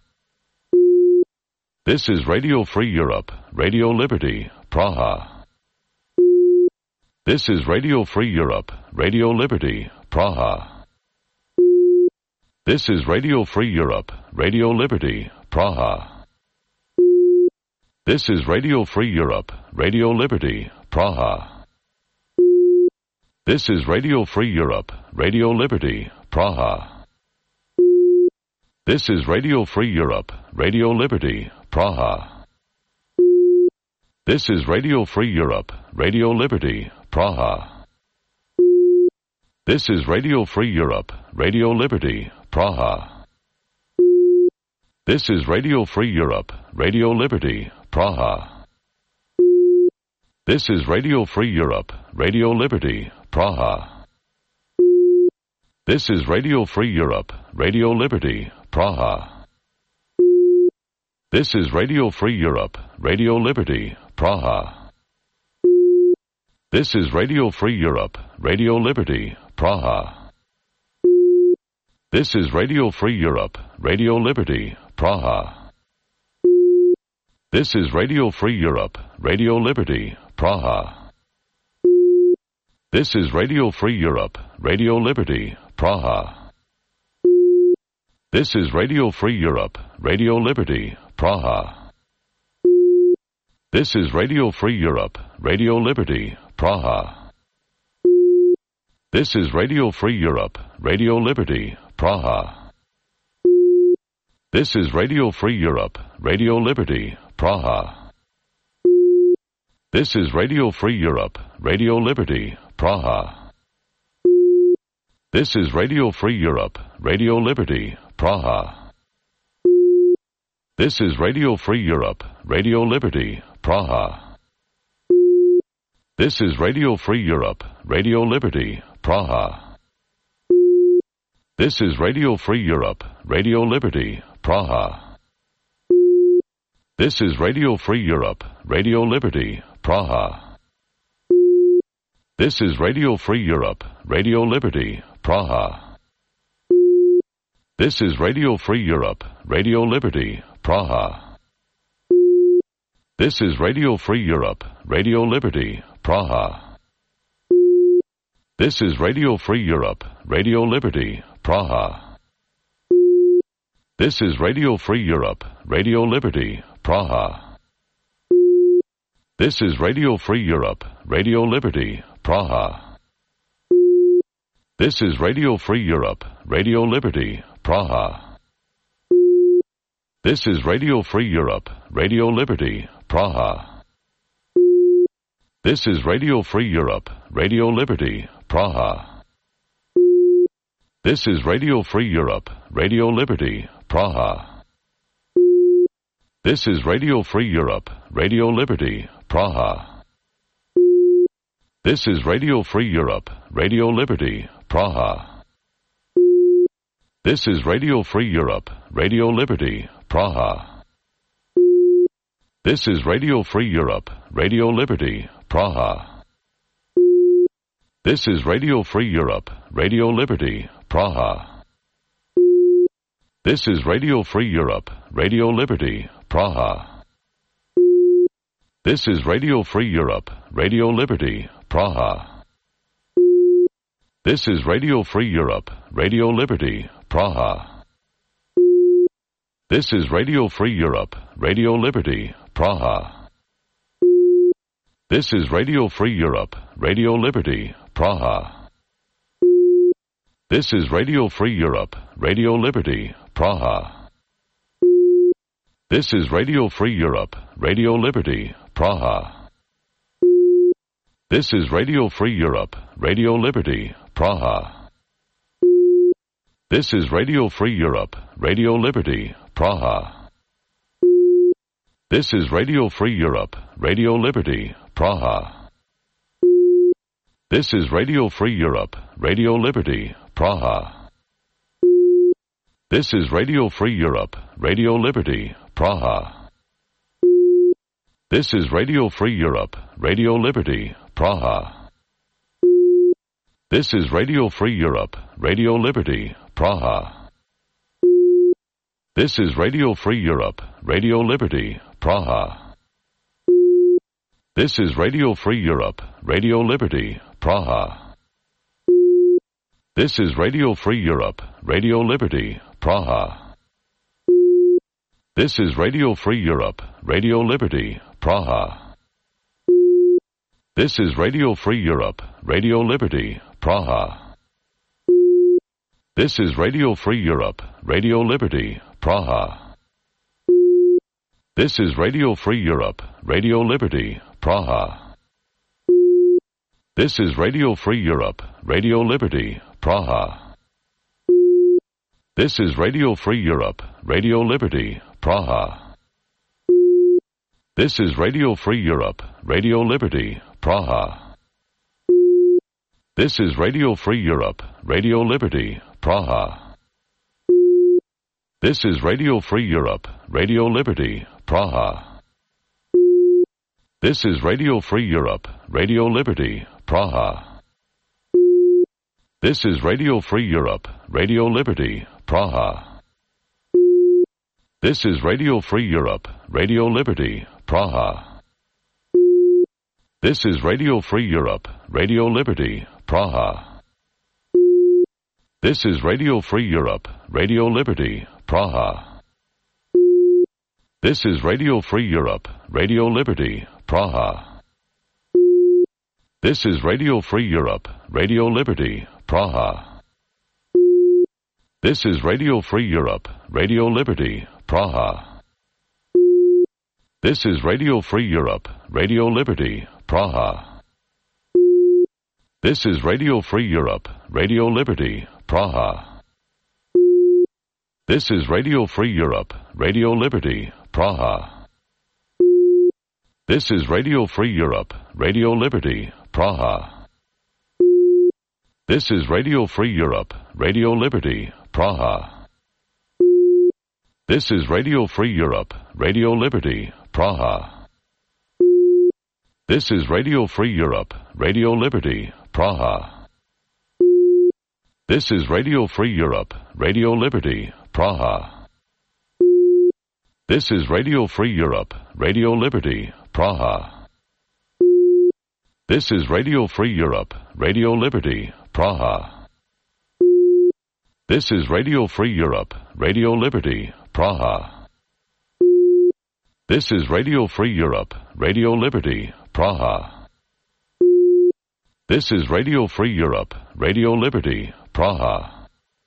This is Radio Free Europe, Radio Liberty, Praha. This is Radio Free Europe, Radio Liberty, Praha. This is Radio Free Europe, Radio Liberty, Praha. This is Radio Free Europe, Radio Liberty, Praha. This is Radio Free Europe, Radio Liberty, Praha. This is Radio Free Europe, Radio Liberty, Praha. This is Radio Free Europe, Radio Liberty, Praha. This is Radio Free Europe, Radio Liberty, Praha. This is Radio Free Europe, Radio Liberty, Praha. This is Radio Free Europe, Radio Liberty, Praha. This is Radio Free Europe, Radio Liberty, Praha. This is Radio Free Europe, Radio Liberty, Praha. This is Radio Free Europe, Radio Liberty, Praha. This is Radio Free Europe, Radio Liberty, Praha. This is Radio Free Europe, Radio Liberty, Praha. This is Radio Free Europe, Radio Liberty, Praha. This is Radio Free Europe, Radio Liberty, Praha. This is Radio Free Europe, Radio Liberty, Praha. This is Radio Free Europe, Radio Liberty, Praha. This is Radio Free Europe, Radio Liberty, Praha. This is Radio Free Europe, Radio Liberty, Praha. This is Radio Free Europe, Radio Liberty, Praha. This is Radio Free Europe, Radio Liberty, Praha. This is Radio Free Europe, Radio Liberty, Praha. This is Radio Free Europe, Radio Liberty, Praha. This is Radio Free Europe, Radio Liberty, Praha. This is Radio Free Europe, Radio Liberty, Praha. This is Radio Free Europe, Radio Liberty, Praha. This is Radio Free Europe, Radio Liberty, Praha. This is Radio Free Europe, Radio Liberty, Praha. This is Radio Free Europe, Radio Liberty, Praha. This is Radio Free Europe, Radio Liberty, Praha. This is Radio Free Europe, Radio Liberty, Praha. This is Radio Free Europe, Radio Liberty, Praha. This is Radio Free Europe, Radio Liberty, Praha. This is Radio Free Europe, Radio Liberty, Praha. This is Radio Free Europe, Radio Liberty, Praha. This is Radio Free Europe, Radio Liberty, Praha. This is Radio Free Europe, Radio Liberty, Praha. This is Radio Free Europe, Radio Liberty, Praha. This is Radio Free Europe, Radio Liberty, Praha. This is Radio Free Europe, Radio Liberty, Praha. This is Radio Free Europe, Radio Liberty, Praha. This is Radio Free Europe, Radio Liberty, Praha. This is Radio Free Europe, Radio Liberty, Praha. This is Radio Free Europe, Radio Liberty, Praha. This is Radio Free Europe, Radio Liberty, Praha. This is Radio Free Europe, Radio Liberty, Praha. This is Radio Free Europe, Radio Liberty, Praha. This is Radio Free Europe, Radio Liberty, Praha. This is Radio Free Europe, Radio Liberty, Praha. This is Radio Free Europe, Radio Liberty, Praha. This is Radio Free Europe, Radio Liberty, Praha. This is Radio Free Europe, Radio Liberty, Praha. This is Radio Free Europe, Radio Liberty, Praha. This is Radio Free Europe, Radio Liberty, Praha. This is Radio Free Europe, Radio Liberty, Praha. This is Radio Free Europe, Radio Liberty, Praha. This is Radio Free Europe, Radio Liberty, Praha. This is Radio Free Europe, Radio Liberty, Praha. This is Radio Free Europe, Radio Liberty, Praha. This is Radio Free Europe, Radio Liberty, Praha. This is Radio Free Europe, Radio Liberty, Praha. This is Radio Free Europe, Radio Liberty, Praha. This is Radio Free Europe, Radio Liberty, Praha. This is Radio Free Europe, Radio Liberty, Praha. This is Radio Free Europe, Radio Liberty, Praha. This is Radio Free Europe, Radio Liberty, Praha. This is Radio Free Europe, Radio Liberty, Praha. This is Radio Free Europe, Radio Liberty, Praha. This is Radio Free Europe, Radio Liberty, Praha. This is Radio Free Europe, Radio Liberty, Praha. This is Radio Free Europe, Radio Liberty, Praha. This is Radio Free Europe, Radio Liberty, Praha. This is Radio Free Europe, Radio Liberty, Praha. This is Radio Free Europe, Radio Liberty, Praha. This is Radio Free Europe, Radio Liberty, Praha. This is Radio Free Europe, Radio Liberty, Praha. This is Radio Free Europe, Radio Liberty, Praha. This is Radio Free Europe, Radio Liberty, Praha. This is Radio Free Europe, Radio Liberty, Praha. This is Radio Free Europe, Radio Liberty, Praha. This is Radio Free Europe, Radio Liberty, Praha. This is Radio Free Europe, Radio Liberty, Praha. This is Radio Free Europe, Radio Liberty, Praha. This is Radio Free Europe, Radio Liberty, Praha. This is Radio Free Europe, Radio Liberty, Praha. This is Radio Free Europe, Radio Liberty, Praha.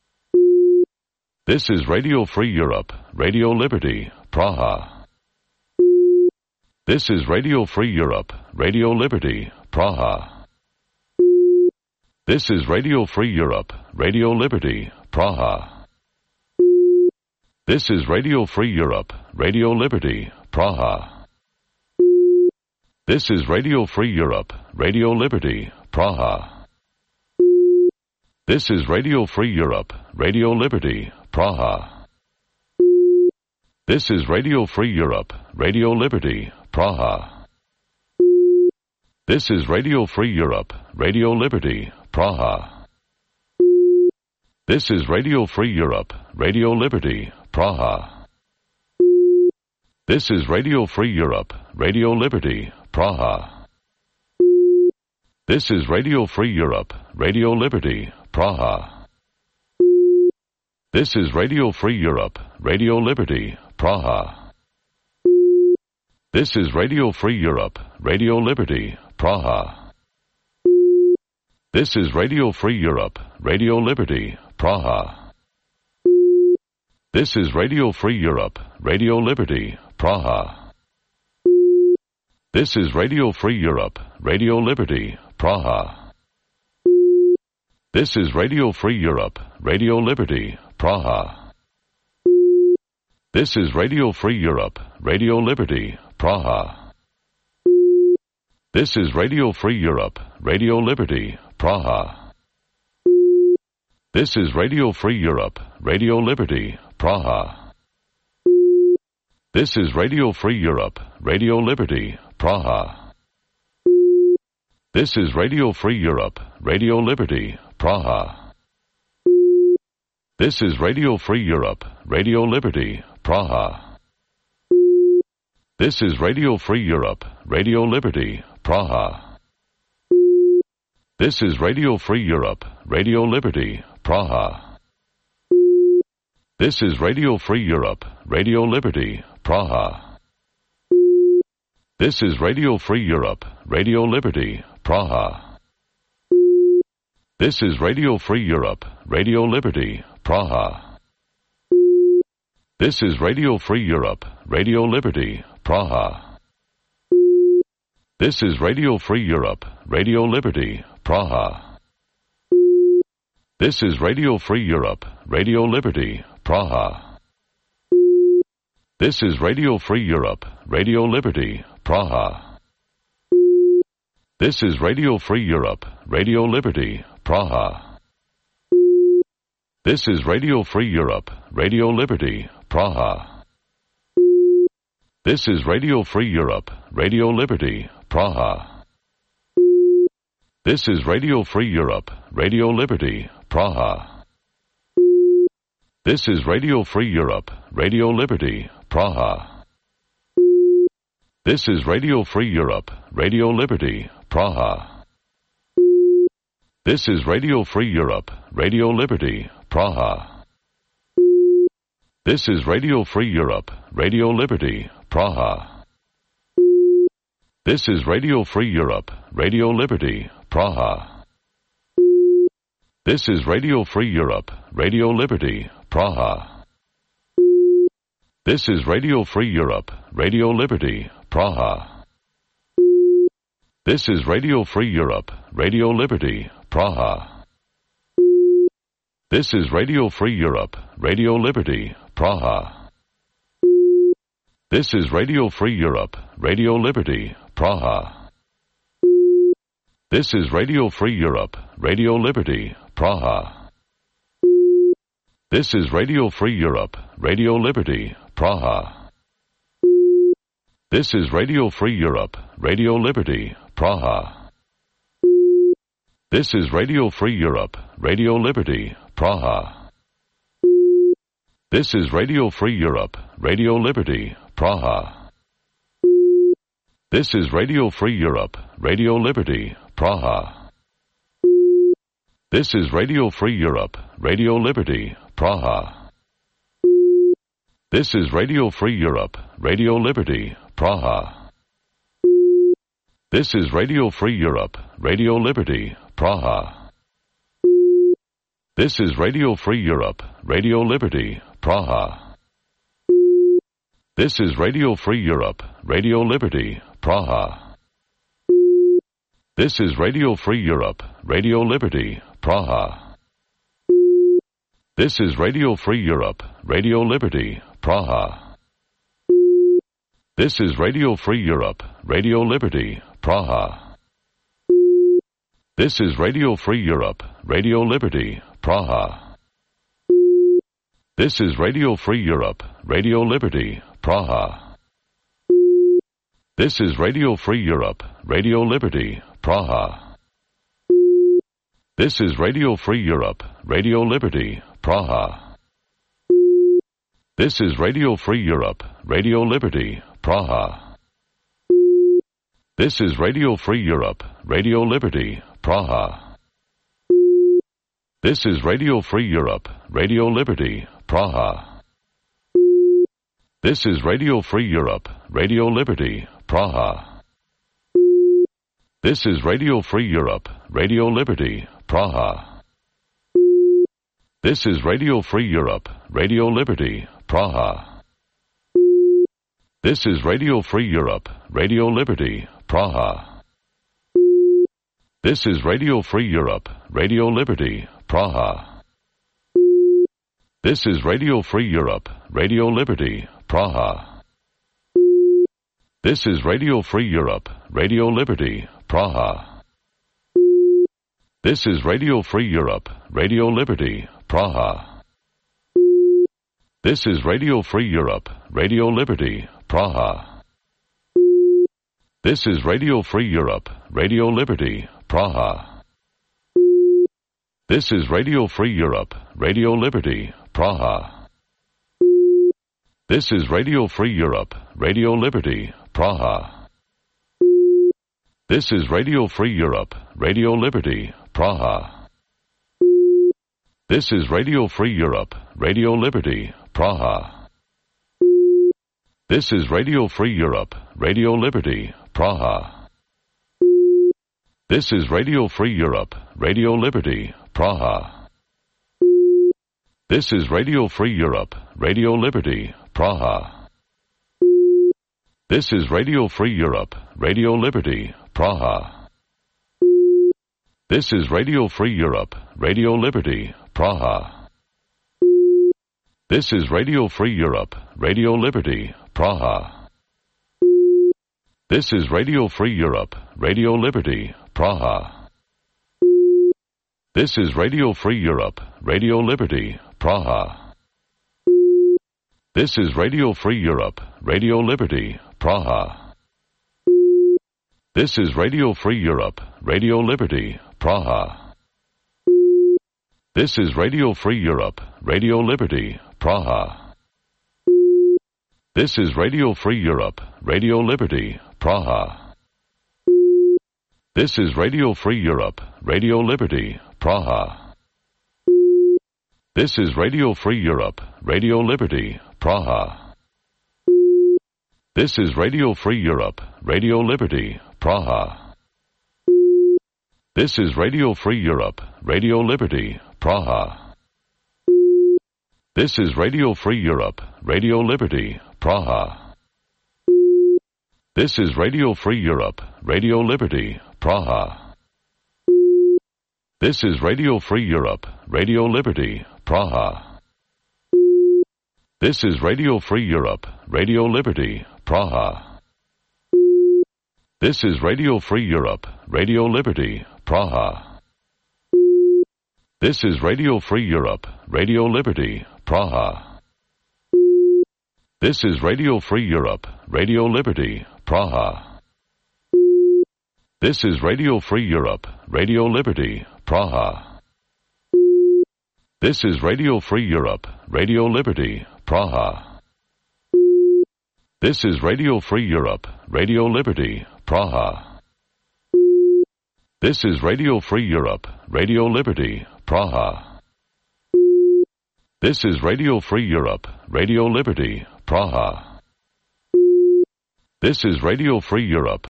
This is Radio Free Europe, Radio Liberty, Praha. This is Radio Free Europe, Radio Liberty, Praha. This is Radio Free Europe, Radio Liberty, Praha. This is Radio Free Europe, Radio Liberty, Praha. This is Radio Free Europe, Radio Liberty, Praha. This is Radio Free Europe, Radio Liberty, Praha. This is Radio Free Europe, Radio Liberty, Praha. This is Radio Free Europe, Radio Liberty, Praha. This is Radio Free Europe, Radio Liberty, Praha. This is Radio Free Europe, Radio Liberty, Praha. This is Radio Free Europe, Radio Liberty, Praha. This is Radio Free Europe, Radio Liberty, Praha. This is Radio Free Europe, Radio Liberty, Praha. This is Radio Free Europe, Radio Liberty, Praha. This is Radio Free Europe, Radio Liberty, Praha. This is Radio Free Europe, Radio Liberty, Praha. This is Radio Free Europe, Radio Liberty, Praha. This is Radio Free Europe, Radio Liberty, Praha. This is Radio Free Europe, Radio Liberty, Praha. This is Radio Free Europe, Radio Liberty, Praha. This is Radio Free Europe, Radio Liberty, Praha. This is Radio Free Europe, Radio Liberty, Praha. This is Radio Free Europe, Radio Liberty, Praha. This is Radio Free Europe, Radio Liberty, Praha. This is Radio Free Europe, Radio Liberty, Praha. This is Radio Free Europe, Radio Liberty, Praha. This is Radio Free Europe, Radio Liberty, Praha. This is Radio Free Europe, Radio Liberty, Praha. This is Radio Free Europe, Radio Liberty, Praha. This is Radio Free Europe, Radio Liberty, Praha. This is Radio Free Europe, Radio Liberty, Praha. This is Radio Free Europe, Radio Liberty, Praha. This is Radio Free Europe, Radio Liberty, Praha. This is Radio Free Europe, Radio Liberty, Praha. This is Radio Free Europe, Radio Liberty, Praha. This is Radio Free Europe, Radio Liberty, Praha. This is Radio Free Europe, Radio Liberty, Praha. This is Radio Free Europe, Radio Liberty, Praha. This is Radio Free Europe, Radio Liberty, Praha. This is Radio Free Europe, Radio Liberty, Praha. This is Radio Free Europe, Radio Liberty, Praha. This is Radio Free Europe, Radio Liberty, Praha. This is Radio Free Europe, Radio Liberty, Praha. This is Radio Free Europe, Radio Liberty, Praha. This is Radio Free Europe, Radio Liberty, Praha. This is Radio Free Europe, Radio Liberty, Praha. This is Radio Free Europe, Radio Liberty, Praha. This is Radio Free Europe, Radio Liberty, Praha. This is Radio Free Europe, Radio Liberty, Praha. This is Radio Free Europe, Radio Liberty, Praha. This is Radio Free Europe, Radio Liberty, Praha. This is Radio Free Europe, Radio Liberty, Praha. This is Radio Free Europe, Radio Liberty, Praha. This is Radio Free Europe, Radio Liberty, Praha. This is Radio Free Europe, Radio Liberty, Praha. This is Radio Free Europe, Radio Liberty, Praha. This is Radio Free Europe, Radio Liberty, Praha. This is Radio Free Europe, Radio Liberty, Praha. This is Radio Free Europe, Radio Liberty, Praha. This is Radio Free Europe, Radio Liberty, Praha. This is Radio Free Europe, Radio Liberty, Praha. This is Radio Free Europe, Radio Liberty, Praha. This is Radio Free Europe, Radio Liberty, Praha. This is Radio Free Europe, Radio Liberty, Praha. This is Radio Free Europe, Radio Liberty, Praha. This is Radio Free Europe, Radio Liberty, Praha. This is Radio Free Europe, Radio Liberty, Praha. This is Radio Free Europe, Radio Liberty, Praha. This is Radio Free Europe, Radio Liberty, Praha. This is Radio Free Europe, Radio Liberty, Praha. This is Radio Free Europe, Radio Liberty, Praha. This is Radio Free Europe, Radio Liberty, Praha. This is Radio Free Europe, Radio Liberty, Praha. This is Radio Free Europe, Radio Liberty, Praha. This is Radio Free Europe, Radio Liberty, Praha. This is Radio Free Europe, Radio Liberty, Praha. This is Radio Free Europe, Radio Liberty, Praha. This is Radio Free Europe, Radio Liberty, Praha. This is Radio Free Europe, Radio Liberty, Praha. This is Radio Free Europe, Radio Liberty, Praha. This is Radio Free Europe, Radio Liberty, Praha. This is Radio Free Europe, Radio Liberty, Praha. This is Radio Free Europe, Radio Liberty, Praha. This is Radio Free Europe, Radio Liberty, Praha. This is Radio Free Europe, Radio Liberty, Praha. This is Radio Free Europe, Radio Liberty, Praha. This is Radio Free Europe, Radio Liberty, Praha. This is Radio Free Europe, Radio Liberty, Praha. This is Radio Free Europe, Radio Liberty, Praha. This is Radio Free Europe, Radio Liberty, Praha. This is Radio Free Europe, Radio Liberty, Praha. This is Radio Free Europe, Radio Liberty, Praha. This is Radio Free Europe, Radio Liberty, Praha. This is Radio Free Europe, Radio Liberty, Praha. This is Radio Free Europe, Radio Liberty, Praha. This is Radio Free Europe, Radio Liberty, Praha. This is Radio Free Europe, Radio Liberty, Praha. This is Radio Free Europe, Radio Liberty, Praha. This is Radio Free Europe, Radio Liberty, Praha. This is Radio Free Europe, Radio Liberty, Praha. This is Radio Free Europe, Radio Liberty, Praha. This is Radio Free Europe, Radio Liberty, Praha. This is Radio Free Europe, Radio Liberty, Praha. This is Radio Free Europe, Radio Liberty, Praha. This is Radio Free Europe, Radio Liberty, Praha. This is Radio Free Europe, Radio Liberty, Praha. This is Radio Free Europe, Radio Liberty, Praha. This is Radio Free Europe, Radio Liberty, Praha. This is Radio Free Europe, Radio Liberty, Praha. This is Radio Free Europe,